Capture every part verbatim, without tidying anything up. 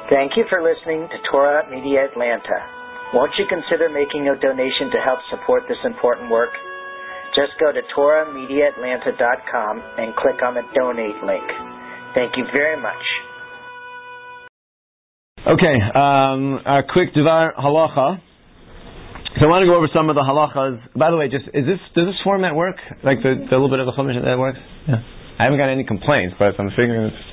Thank you for listening to Torah Media Atlanta. Won't you consider making a donation to help support this important work? Just go to torah media atlanta dot com and click on the donate link. Thank you very much. Okay, um, a quick Dvar Halacha. So I want to go over some of the halachas. By the way, just is this does this format work? Like the, the little bit of the chumash that works? Yeah. I haven't got any complaints, but I'm figuring it's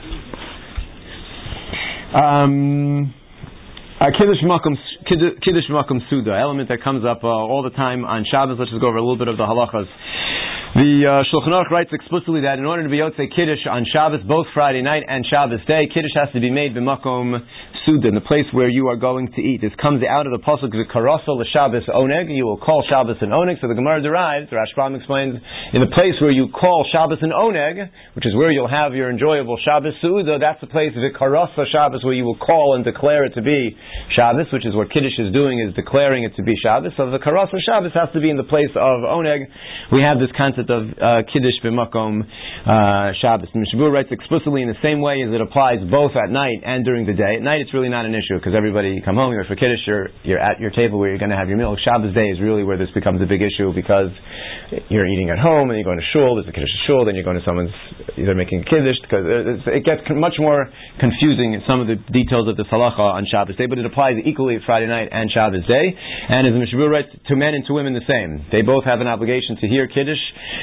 um uh, Kiddush Makom Kiddush Makom Suda, element that comes up uh, all the time on Shabbos. Let's just go over a little bit of the halachas. The uh, Shulchan Aruch writes explicitly that in order to be Yotzei Kiddush on Shabbos, both Friday night and Shabbos day, Kiddush has to be made b'makom Suda, in the place where you are going to eat. This comes out of the pasuk V'karasa l'Shabbos Oneg. You will call Shabbos an Oneg. So the Gemara derives, the Rashbam explains, in the place where you call Shabbos an Oneg, which is where you'll have your enjoyable Shabbos Suda, that's the place V'karasa Shabbos where you will call and declare it to be Shabbos, which is what Kiddush is doing, is declaring it to be Shabbos. So the Karasa Shabbos has to be in the place of Oneg. We have this concept of uh, Kiddush b'makom uh, Shabbos. And Mishabur writes explicitly in the same way as it applies both at night and during the day. At night it's really not an issue because everybody, you come home, you're for Kiddush, you're, you're at your table where you're going to have your meal. Shabbos day is really where this becomes a big issue because you're eating at home and you're going to shul, there's a Kiddush shul, then you're going to someone's, either making a Kiddush, because it gets much more confusing in some of the details of the halacha on Shabbos day, but it applies equally Friday night and Shabbos day. And as the Mishabur writes, to men and to women the same. They both have an obligation to hear Kiddush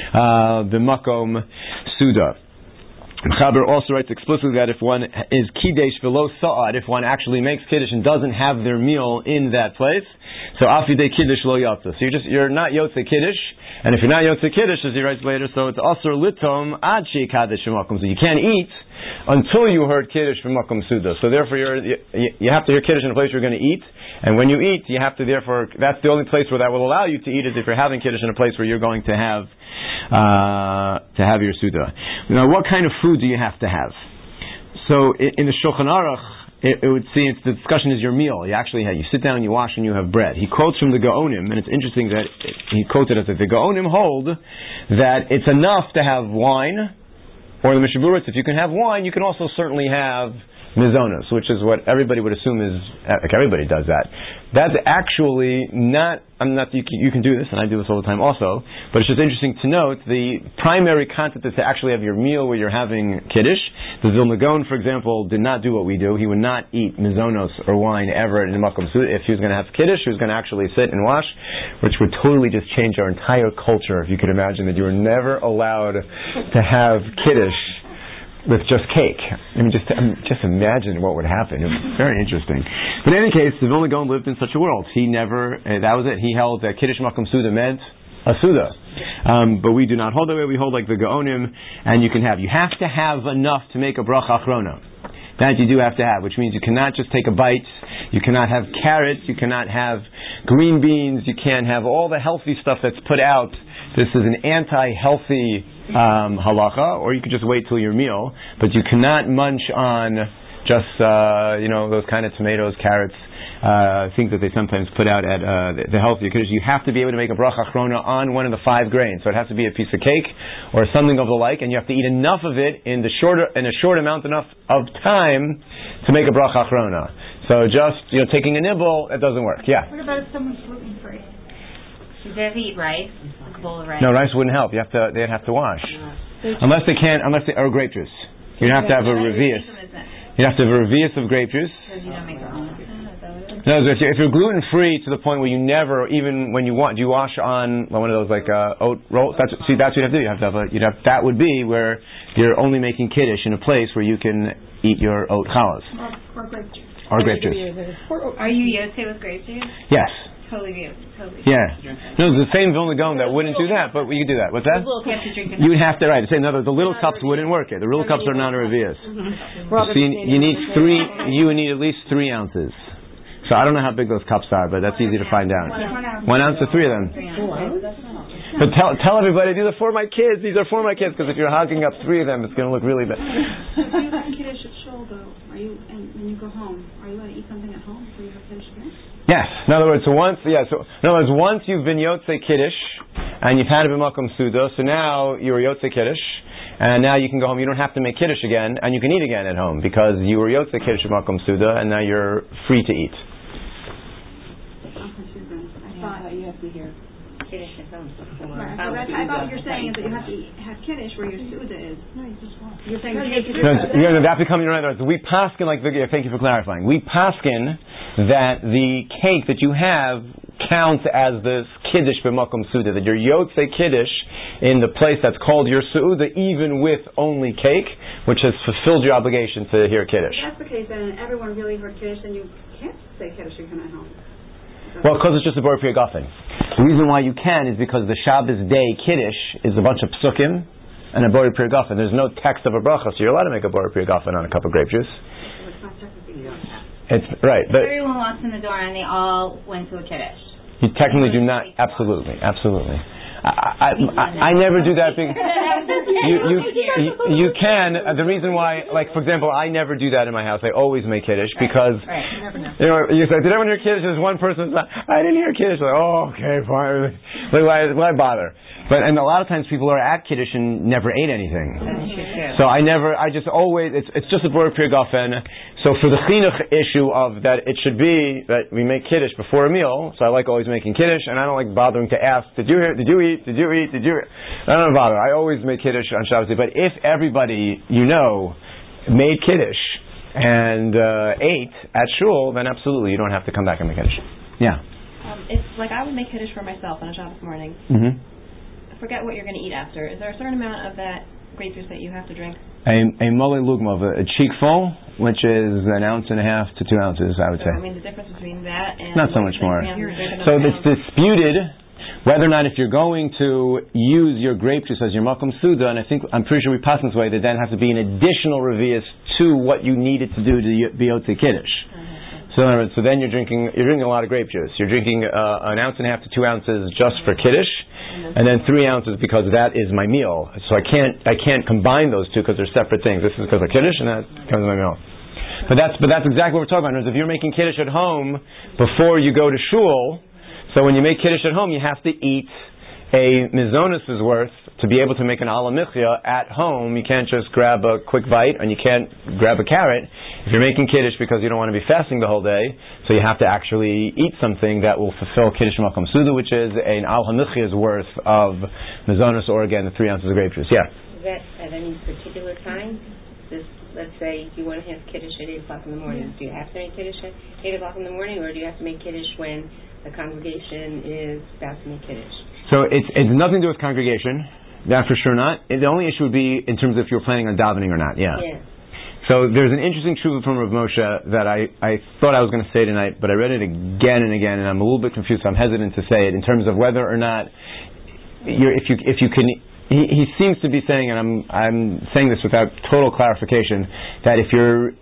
b'makom uh, Suda. Chaber also writes explicitly that if one is Kidesh v'lo sa'ad, if one actually makes Kiddush and doesn't have their meal in that place, so afidei Kiddush lo yotza. So you're just, you're not Yotzei Kiddush, and if you're not Yotzei Kiddush, as he writes later, so it's asur litom ad she'ikadesh b'makom. So you can't eat until you heard Kiddush b'makom Suda. So therefore you're, you, you have to hear Kiddush in a place you're going to eat, and when you eat, you have to therefore, that's the only place where that will allow you to eat is if you're having Kiddush in a place where you're going to have uh, to have your Suda. Now, what kind of food do you have to have? So in, in the Shulchan Aruch, it, it would seem the discussion is your meal. You actually have, you sit down, you wash, and you have bread. He quotes from the Gaonim, and it's interesting that it, he quoted us that the Gaonim hold that it's enough to have wine, or the Mishavuritz, if you can have wine, you can also certainly have mizonos, which is what everybody would assume is, like everybody does that. That's actually not, I'm not, you can, you can do this, and I do this all the time also, but it's just interesting to note, the primary concept is to actually have your meal where you're having Kiddush. The Vilna Gaon, for example, did not do what we do. He would not eat mizonos or wine ever in the Makom Suda. If he was going to have Kiddush, he was going to actually sit and wash, which would totally just change our entire culture, if you could imagine that you were never allowed to have Kiddush with just cake. I mean, just um, just imagine what would happen. It was very interesting. But in any case, the Vilna Gaon lived in such a world. He never, uh, that was it. He held that Kiddush Makom Suda meant a Suda. Um, but we do not hold that way. We hold like the Gaonim, and you can have. You have to have enough to make a bracha achrona. That you do have to have, which means you cannot just take a bite. You cannot have carrots. You cannot have green beans. You can't have all the healthy stuff that's put out. This is an anti-healthy um, halacha, or you could just wait till your meal, but you cannot munch on just, uh, you know, those kind of tomatoes, carrots, uh, things that they sometimes put out at uh, the, the healthier Kiddush. You have to be able to make a bracha achrona on one of the five grains. So it has to be a piece of cake or something of the like, and you have to eat enough of it in the shorter, in a short amount enough of time to make a bracha achrona. So just, you know, taking a nibble, it doesn't work. Yeah. What about if someone's gluten free? Should they have to eat rice? Like a bowl of rice? No, rice wouldn't help. You have to. They'd have to wash, yeah. unless they can't. Unless they or grape juice. You'd have to have a revius. You'd have to have a revius of grape juice. Because you don't make your own. No, if you're, if you're gluten free to the point where you never, even when you want, do you wash on one of those like uh, oat rolls? That's see, that's what you have to do. You have to have a. You'd have that would be where you're only making Kiddush in a place where you can eat your oat challahs. Or, or grape juice. Or grape juice. Are you Yotzei with grape juice? Yes. Totally do. Totally. Yeah. No, it's the same Vilna Gaon that wouldn't do that, but you could do that. What's that? You'd have to, right. Say, no, the little cups wouldn't work. It. The little cups are not a revius. So you, you need three, you would need at least three ounces. So I don't know how big those cups are, but that's easy to find out. One ounce or three of them. But tell tell everybody, these are for my kids. These are for my kids, because if you're hogging up three of them, it's going to look really bad. If you have Kiddush at shul, though, are you, and when you go home, are you going to eat something at home before you have Kiddush again? Yes. In other words, so once, yeah, so in other words, once you've been Yotzei Kiddush and you've had a b'makom Suda, so now you're Yotzei Kiddush, and now you can go home. You don't have to make Kiddush again, and you can eat again at home, because you were Yotze Kiddush Makom Suda, and now you're free to eat. I thought you have to hear Kiddush at home. Right, so that's, I thought what you're saying is that you have to have Kiddush where your Suda is. No, you just want. You're saying take Kiddush. No, you know, that becomes your right. We paskin like the. Thank you for clarifying. We paskin that the cake that you have counts as the Kiddush b'makom Suda. That your Yotze Kiddush in the place that's called your Suda, even with only cake, which has fulfilled your obligation to hear Kiddush. If that's the case, then everyone really heard Kiddush, then you can't say Kiddush when you come at home. Well, because it's just a Bor Priya Gafen. The reason why you can is because the Shabbos day Kiddush is a bunch of psukim and a Bor Priya Gafen. There's no text of a bracha, so you're allowed to make a Bor Priya Gafen on a cup of grape juice. It's right, but everyone walks in the door and they all went to a Kiddush. You technically do not. Absolutely, absolutely. I, I, I, I never do that. Big, you, you, you, you can. Uh, the reason why, like for example, I never do that in my house. I always make Kiddush because right, right. You never know. You know, you say, did everyone hear Kiddush? There's one person who's like, I didn't hear Kiddush. Like, oh, okay, fine. Like, why, why bother? But and a lot of times people are at Kiddush and never ate anything. So I never. I just always. It's it's just a Bor Priya Gafen. So for the chinuch issue of that, it should be that we make Kiddush before a meal. So I like always making Kiddush, and I don't like bothering to ask, did you hear, did you eat, did you eat, did you eat? I don't bother. I always make Kiddush on Shabbos. But if everybody you know made Kiddush and uh, ate at shul, then absolutely you don't have to come back and make Kiddush. Yeah. Um, it's like I would make Kiddush for myself on a Shabbos morning. Mm-hmm. Forget what you're going to eat after. Is there a certain amount of that grape juice that you have to drink? A, a mole lugma, a cheek full, which is an ounce and a half to two ounces, I would so, say. I mean, the difference between that and... Not so much more. So pound. it's disputed whether or not if you're going to use your grape juice as your makom suda, and I think, I'm pretty sure we pass this way, that then has to be an additional revius to what you needed to do to be Yotze Kiddush. Mm-hmm. So in other words, so then you're drinking, you're drinking a lot of grape juice. You're drinking uh, an ounce and a half to two ounces just for Kiddush, and then three ounces because that is my meal. So I can't I can't combine those two because they're separate things. This is because of Kiddush, and that becomes my meal. But that's but that's exactly what we're talking about. Is if you're making Kiddush at home before you go to shul, so when you make Kiddush at home, you have to eat a mizonos' worth to be able to make an alamichya at home. You can't just grab a quick bite, and you can't grab a carrot. If you're making Kiddush because you don't want to be fasting the whole day, so you have to actually eat something that will fulfill Kiddush Makom Suda, which is an al hamichya's worth of mizonos, or again, the three ounces of grape juice. Yeah? Is that at any particular time? This, let's say you want to have Kiddush at eight o'clock in the morning. Do you have to make Kiddush at eight o'clock in the morning, or do you have to make Kiddush when the congregation is about to make Kiddush? So it's it's nothing to do with congregation. That for sure not. The only issue would be in terms of if you're planning on davening or not. Yeah. Yeah. So there's an interesting tshuva from Rav Moshe that I, I thought I was going to say tonight, but I read it again and again, and I'm a little bit confused. So I'm hesitant to say it in terms of whether or not you're, if you if you can. He, he seems to be saying, and I'm I'm saying this without total clarification, that if you're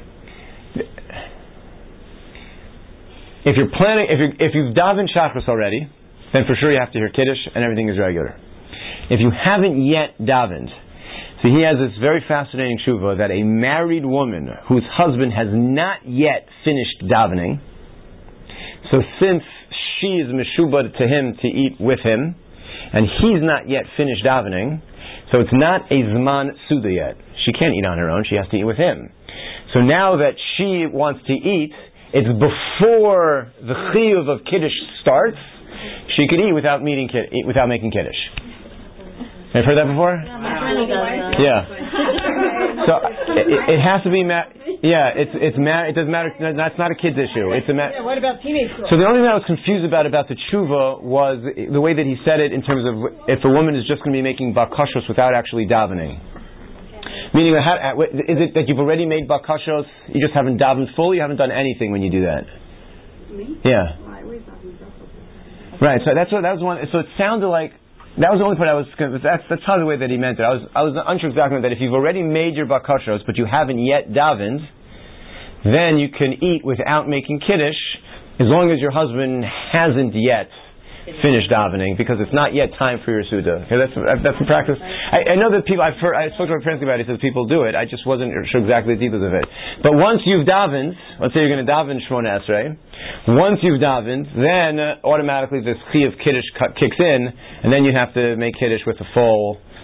if you're planning if you if you've davened Shachris already, then for sure you have to hear Kiddush and everything is regular. If you haven't yet davened, so he has this very fascinating tshuva that a married woman whose husband has not yet finished davening, so since she is meshubad to him to eat with him, and he's not yet finished davening, so it's not a zman suda yet. She can't eat on her own, she has to eat with him. So now that she wants to eat, it's before the chiyuv of Kiddush starts, she could eat without, meeting, eat without making Kiddush. Have you heard that before? Yeah. So it, it has to be ma- yeah. It's it's ma- it doesn't matter. That's not a kid's issue. It's a ma- yeah, what about teenage girls? So the only thing I was confused about about the tshuva was the way that he said it in terms of if a woman is just going to be making bakashos without actually davening. Meaning, is it that you've already made bakashos? You just haven't davened fully. You haven't done anything when you do that. Me? Yeah. Well, I always daven bakashos. Right. So that's what that was one. So it sounded like. That was the only part I was. That's that's how the way that he meant it. I was I was unsure exactly that if you've already made your bakashos but you haven't yet davened, then you can eat without making Kiddush, as long as your husband hasn't yet finished davening, because it's not yet time for your suda. Okay, that's that's in practice. I, I know that people. I've heard, I spoke to my friends about it. He says people do it. I just wasn't sure exactly the details of it. But once you've davened, let's say you're going to daven Shmona Esrei. Once you've davened, then uh, automatically this chi of Kiddush kicks in, and then you have to make Kiddush with the full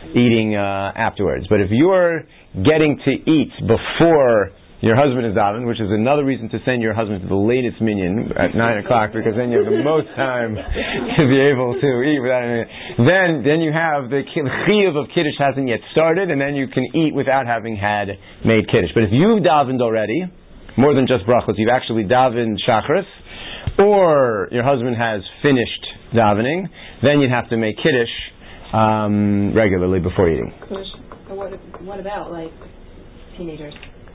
eating uh, afterwards. But if you're getting to eat before your husband is daven, which is another reason to send your husband to the latest minyan at nine o'clock, because then you have the most time to be able to eat without anything. Then, then you have the chiyuv of kiddush hasn't yet started, and then you can eat without having had made kiddush. But if you've davened already, more than just brachos, you've actually davened shachris, or your husband has finished davening, then you'd have to make kiddush um, regularly before eating. What, what about like teenagers?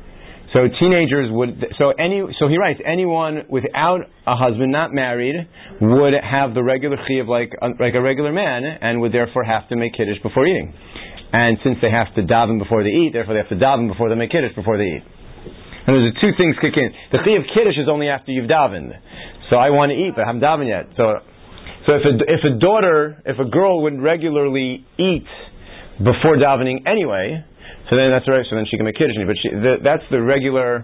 So teenagers would, so any, so he writes, anyone without a husband, not married, would have the regular chiyuv like, like a regular man, and would therefore have to make kiddush before eating. And since they have to daven before they eat, therefore they have to daven before they make kiddush before they eat. And there's two things kick in. The chiyuv kiddush is only after you've davened. So I want to eat, but I haven't davened yet. So, so if a, if a daughter, if a girl would regularly eat before davening anyway, so then that's right. So then she can make kiddush. But she, the, that's the regular.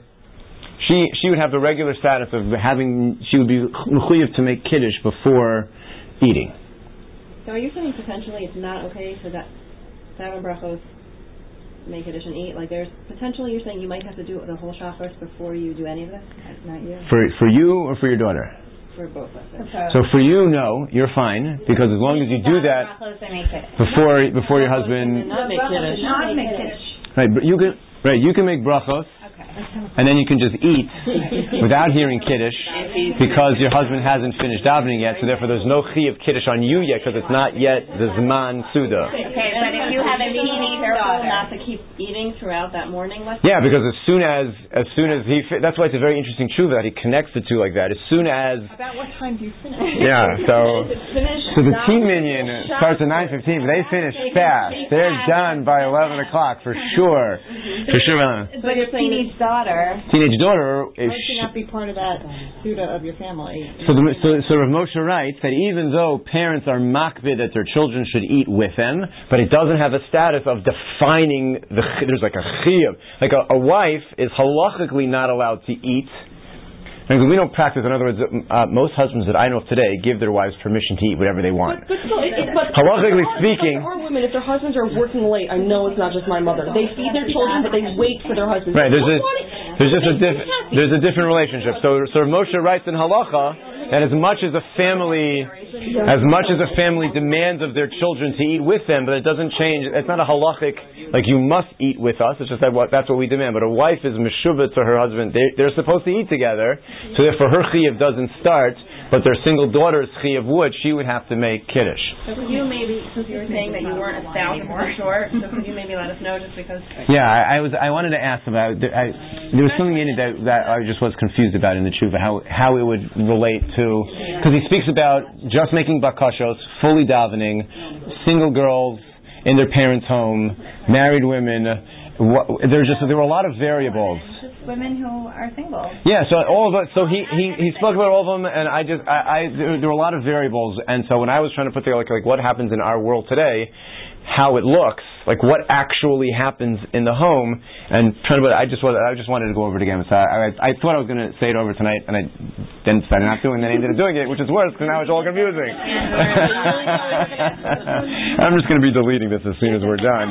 She she would have the regular status of having. She would be mechuyev to make kiddush before eating. So are you saying potentially it's not okay for that daven brachos, make kiddush and eat? Like there's potentially you're saying you might have to do the whole shachris before you do any of this. Not you. For for you or for your daughter? For both of us. So for you, no, you're fine, because as long as you do that before before your husband. Not make kiddush. Not make kiddush. Right, but you can right. You can make brachos, and then you can just eat without hearing kiddush, because your husband hasn't finished davening yet. So therefore, there's no chi of kiddush on you yet, because it's not yet the zman suda. Okay, but if you have a teenager Careful daughter, not to keep eating throughout that morning. Let's Yeah, because as soon as as soon as he fi- that's why it's a very interesting tshuva that he connects the two like that. As soon as about what time do you finish? yeah, so Finish so the not teen minion starts at nine fifteen, but they finish fast. They're done by eleven o'clock for sure. For sure. But your teenage daughter Teenage daughter is might she not be part of that suda of your family. so the, so so Rav Moshe writes that even though parents are makbid that their children should eat with them, but it doesn't have a status of defining the there's like a chiyuv. Like a, a wife is halachically not allowed to eat. Because we don't practice, in other words, uh, most husbands that I know of today give their wives permission to eat whatever they want. But, but still, it, it, but Halachically there are, speaking, there are women, if their husbands are working late, I know it's not just my mother. They feed their children, but they wait for their husbands. right? There's a there's just a diff, there's a different relationship. So so Moshe writes in halacha that as much as a family as much as a family demands of their children to eat with them, but it doesn't change. It's not a halachic like you must eat with us. It's just that what that's what we demand. But a wife is meshuvah to her husband. They, they're supposed to eat together. So therefore, her chiyuv doesn't start, but their single daughter's chiyuv would. She would have to make kiddush. So could you maybe, since you were saying that you weren't a thousand percent sure, so could you maybe let us know just because? Yeah, I, I was. I wanted to ask about. I, there was something in it that, that I just was confused about in the tshuva, how how it would relate to, because he speaks about just making bakashos, fully davening, single girls in their parents' home, married women. What, there's just there were a lot of variables. women who are single. Yeah, so all of us. So he, he, he spoke about all of them, and I just I, I there, there were a lot of variables, and so when I was trying to put together like, like what happens in our world today, how it looks, like what actually happens in the home, and trying to. But I just was I just wanted to go over it again. So I, I, I thought I was going to say it over tonight, and I then decided not to, and then I ended up doing it, which is worse because now it's all confusing. I'm just going to be deleting this as soon as we're done.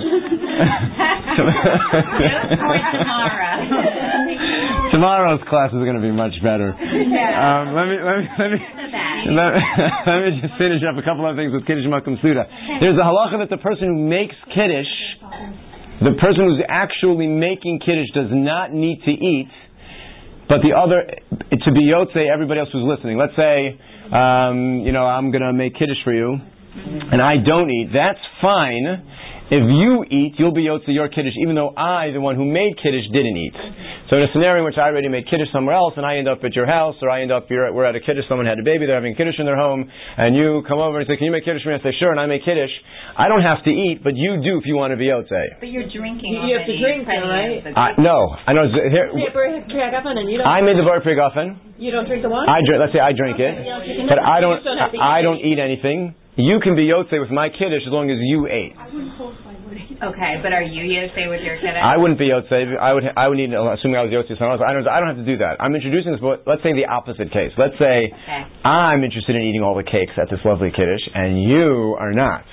Tomorrow's class is going to be much better. Um, let me let me let me let, let me just finish up a couple of things with Kiddush Makom Suda. There's a halacha that the person who makes Kiddush, the person who's actually making Kiddush does not need to eat, but the other, to be Yotzei, everybody else who's listening. Let's say, um, you know, I'm going to make Kiddush for you, and I don't eat. That's fine. If you eat, you'll be Yotzei your Kiddush, even though I, the one who made Kiddush, didn't eat. So in a scenario in which I already made Kiddush somewhere else, and I end up at your house, or I end up, you're, we're at a Kiddush, someone had a baby, they're having Kiddush in their home, and you come over and say, can you make Kiddush for me? I say, sure, and I make Kiddush. I don't have to eat, but you do if you want to be Yotzei. But you're drinking You have to drink, though, right? Uh, no, I know. Here, I made the Bar Prigafen. You don't drink the wine? I drink. Let's say I drink it, but I don't. I don't eat anything. You can be Yotzei with my Kiddush as long as you ate. Okay, but are you Yotzei with your Kiddush? I wouldn't be Yotzei. I would. I would need. Assuming I was Yotzei, someone else. I don't. I don't have to do that. I'm introducing this, but let's say the opposite case. Let's say okay. I'm interested in eating all the cakes at this lovely Kiddush, and you are not.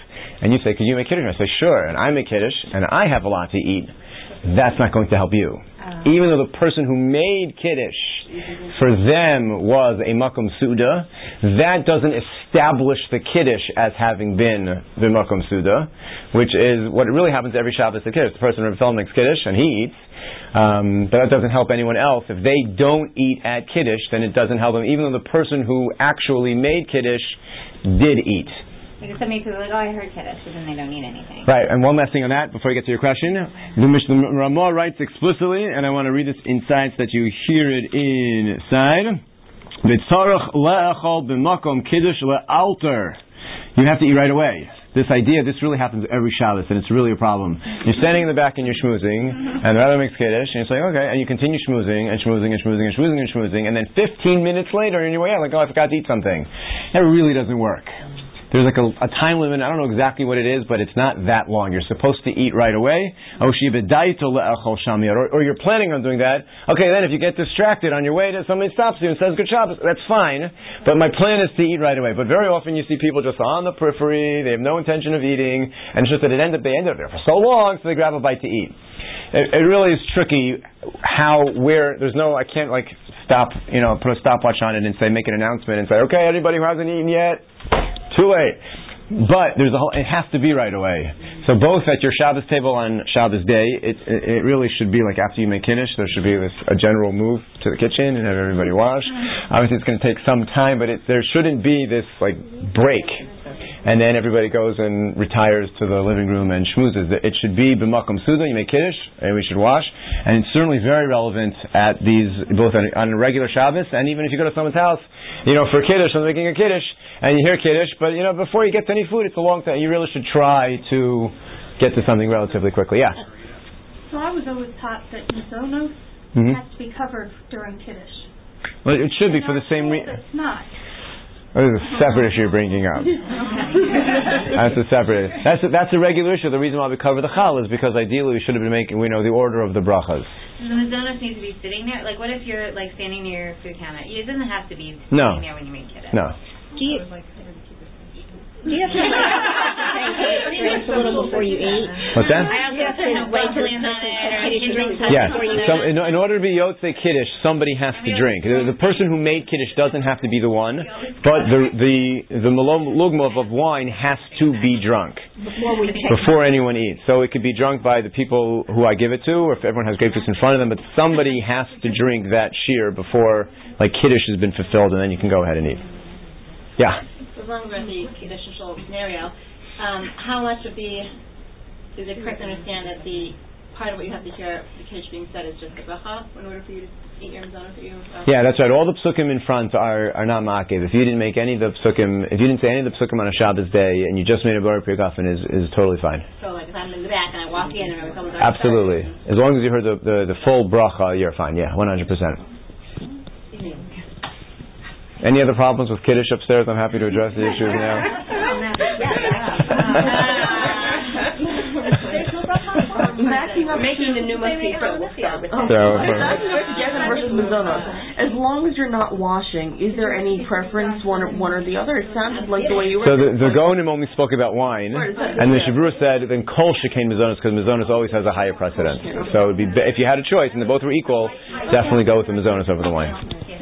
and you say, could you make Kiddush? And I say, sure, and I make Kiddush, and I have a lot to eat, that's not going to help you. Uh, Even though the person who made Kiddush for them was a Makom Suda, that doesn't establish the Kiddush as having been the Makom Suda, which is what really happens every Shabbos at Kiddush. The person in Reb makes Kiddush and he eats, um, but that doesn't help anyone else. If they don't eat at Kiddush, then it doesn't help them, even though the person who actually made Kiddush did eat. Because so many people are like, oh, I heard Kiddush, but then they don't eat anything. Right, and one last thing on that before you get to your question. The Mishnah Ramah writes explicitly, and I want to read this inside so that you hear it inside. V'tzarech le'echol b'makom kiddush le'alter. You have to eat right away. This idea, this really happens every Shabbos, and it's really a problem. You're standing in the back and you're schmoozing, and the rabbi makes Kiddush, and you're saying, okay, and you continue schmoozing, and schmoozing, and schmoozing, and schmoozing, and schmoozing, and then fifteen minutes later, on your way out, like, oh, I forgot to eat something. That really doesn't work. There's like a, a time limit. I don't know exactly what it is, but it's not that long. You're supposed to eat right away. Or, or you're planning on doing that. Okay, then if you get distracted on your way to somebody stops you and says good Shabbos, that's fine. But my plan is to eat right away. But very often you see people just on the periphery. They have no intention of eating, and it's just that it end up they end up there for so long, so they grab a bite to eat. It, it really is tricky how where there's no I can't like stop you know put a stopwatch on it and say make an announcement and say okay anybody who hasn't eaten yet. Too late. But there's a whole, it has to be right away. So both at your Shabbos table on Shabbos day, it, it, it really should be like after you make Kiddush, there should be this, a general move to the kitchen and have everybody wash. Obviously it's going to take some time, but it, there shouldn't be this like break. And then everybody goes and retires to the living room and schmoozes. It should be b'makom suda, you make Kiddush, and we should wash. And it's certainly very relevant at these, both on, on a regular Shabbos, and even if you go to someone's house, you know, for Kiddush, I'm making a Kiddush, and you hear Kiddush, but, you know, before you get to any food, it's a long time. You really should try to get to something relatively quickly. Yeah? So I was always taught that Mizonos mm-hmm. has to be covered during Kiddush. Well, it should be for the same reason. It's not. Oh, this is a separate issue you're bringing up. That's a separate. That's a, that's a regular issue. The reason why we cover the chal is because ideally we should have been making. We know the order of the brachas. So the mizonos need to be sitting there. Like, what if you're like standing near your food counter? It doesn't have to be sitting no. there when you make it. No. Do you? Do you have to drink a little before you eat? What's that? I also have to have broccoli on it. Yes. Some, in, in order to be Yotzei Kiddush, somebody has to drink. The, the person who made Kiddush doesn't have to be the one, but the the the lugma of wine has to be drunk before anyone eats. So it could be drunk by the people who I give it to, or if everyone has grapefruits in front of them, but somebody has to drink that shear before like Kiddush has been fulfilled, and then you can go ahead and eat. Yeah. As long as we're in the Kiddush scenario, um, how much of the, is it correct to understand that the part of what you have to hear the Kiddush being said is just the bracha in order for you to eat your mizonos that you uh, yeah, that's right. All the psukim in front are, are not ma'akev. If you didn't make any of the psukim, if you didn't say any of the psukim on a Shabbos day and you just made a bar piyakafen is is totally fine. So like if I'm in the back and I walk in and someone's absolutely. As long as you heard the, the, the full bracha, you're fine. Yeah, one hundred percent. Any other problems with Kiddush upstairs? I'm happy to address the issues now. Making the Numa Sefer. We'll start with that. So, versus Mizonos. As long as you're not washing, is there any preference, one or, one or the other? It sounded like the way you were. So the, the Gaonim only spoke about wine, and the Shavur said then Kol Shekain Mizonos, because Mizonos always has a higher precedence. So it'd be, if you had a choice and they both were equal, definitely go with the Mizonos over the wine.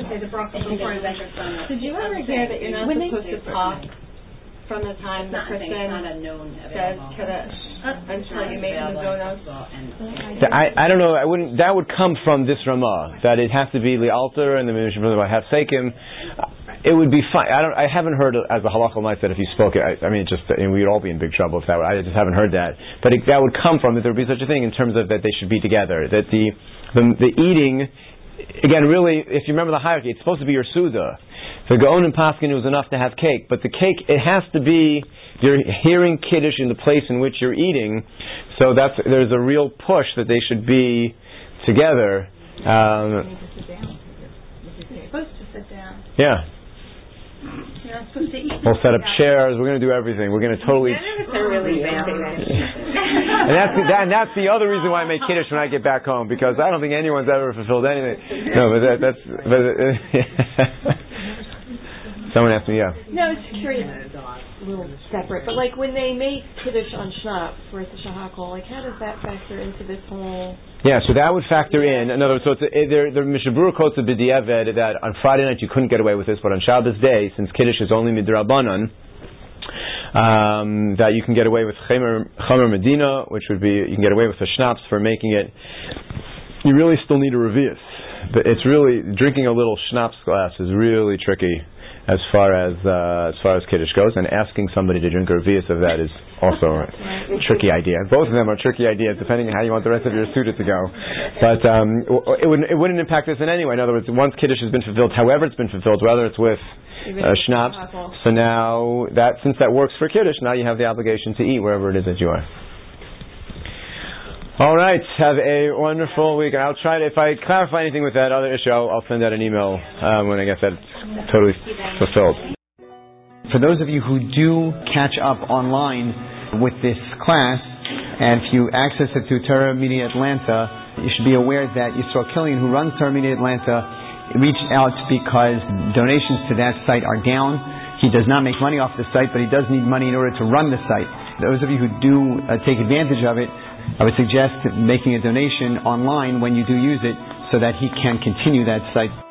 Did you ever hear that you're not supposed to talk from the time the person says Kiddush until you make the mizonos? I, I don't know. I wouldn't. That would come from this Ramah that it has to be li'alter and the Mishnah have sekim. It would be fine. I don't. I haven't heard as a halacha might that if you spoke it. I, I mean, just I mean, we'd all be in big trouble if that. Were, I just haven't heard that. But it, that would come from that there would be such a thing in terms of that they should be together. That the the, the eating. Again, really, if you remember the hierarchy, it's supposed to be your suda. The Gaon and Paskin, it was enough to have cake, but the cake, it has to be, you're hearing Kiddush in the place in which you're eating, so that's there's a real push that they should be together. Um, You're supposed to sit down. Yeah. You're not supposed to eat. We'll set up chairs, we're going to do everything. We're going to totally... Really and that's the, that, and that's the other reason why I make Kiddush when I get back home, because I don't think anyone's ever fulfilled anything. No, but that, that's... But, uh, Someone asked me, yeah. No, it's curious. A little separate, but like when they make kiddush on schnapps, where it's a shahakol, like how does that factor into this whole? Yeah, so that would factor in. In other words, so it's a, there, the Mishnah Berurah quotes a b'diavad that on Friday night you couldn't get away with this, but on Shabbos day, since kiddush is only midrabanan, um, that you can get away with Chomer Chomer Medina, which would be you can get away with the schnapps for making it. You really still need a revius, but it's really drinking a little schnapps glass is really tricky. As far as uh, as far as kiddush goes, and asking somebody to drink a revius of that is also a tricky idea. Both of them are tricky ideas, depending on how you want the rest of your suda to go. But um, it wouldn't it wouldn't impact this in any way. In other words, once kiddush has been fulfilled, however it's been fulfilled, whether it's with uh, schnapps, so now that since that works for kiddush, now you have the obligation to eat wherever it is that you are. All right, have a wonderful week. I'll try to, if I clarify anything with that other issue, I'll, I'll send out an email um, when I get that totally fulfilled. For those of you who do catch up online with this class, and if you access it through Torah Media Atlanta, you should be aware that Yisrael Killian, who runs Torah Media Atlanta, reached out because donations to that site are down. He does not make money off the site, but he does need money in order to run the site. Those of you who do uh, take advantage of it, I would suggest making a donation online when you do use it so that he can continue that site.